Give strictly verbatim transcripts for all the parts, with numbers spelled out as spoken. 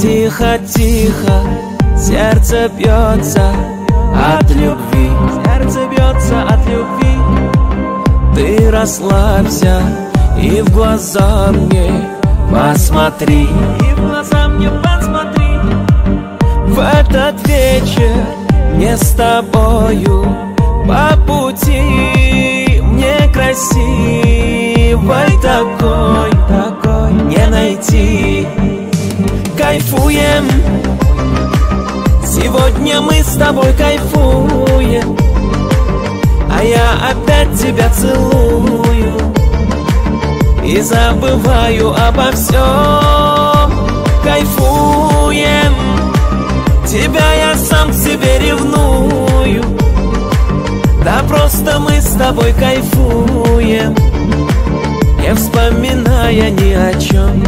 Тихо-тихо сердце бьется от любви, сердце бьется от любви. Ты расслабься и в глаза мне посмотри, и в глаза мне посмотри. В этот вечер мне с тобою по пути, мне красивой такой, такой не найти. Кайфуем, сегодня мы с тобой кайфуем, а я опять тебя целую и забываю обо всем. Кайфуем, тебя я сам к себе ревную, да просто мы с тобой кайфуем, не вспоминая ни о чем.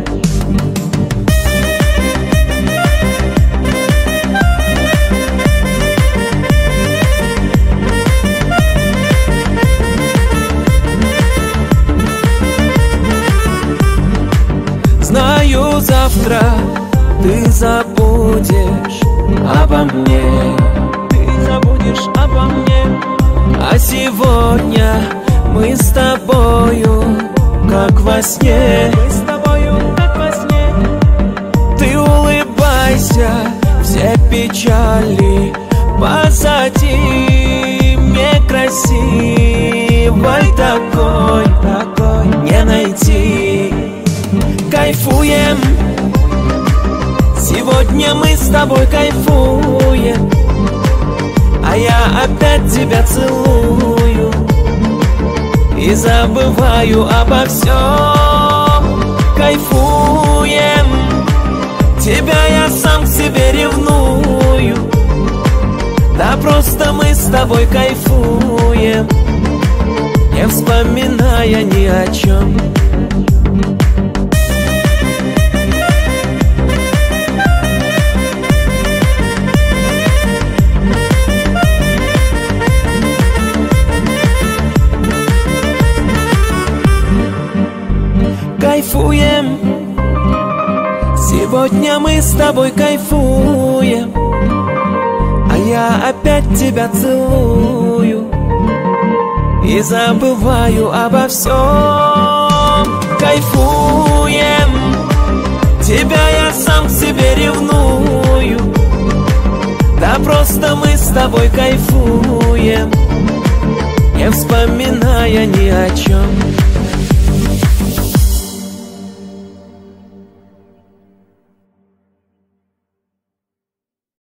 Знаю, завтра ты забудешь обо мне, ты забудешь обо мне. А сегодня мы с тобою, как во сне, мы с тобою, как во сне. Ты улыбайся, все печали позади, мне красивой такой, такой не найти. Кайфуем, сегодня мы с тобой кайфуем, а я опять тебя целую и забываю обо всем. Кайфуем, тебя я сам к себе ревную, да просто мы с тобой кайфуем, не вспоминая ни о чем. Кайфуем, сегодня мы с тобой кайфуем, а я опять тебя целую и забываю обо всем. Кайфуем, тебя я сам к себе ревную, да просто мы с тобой кайфуем, не вспоминая ни о чем.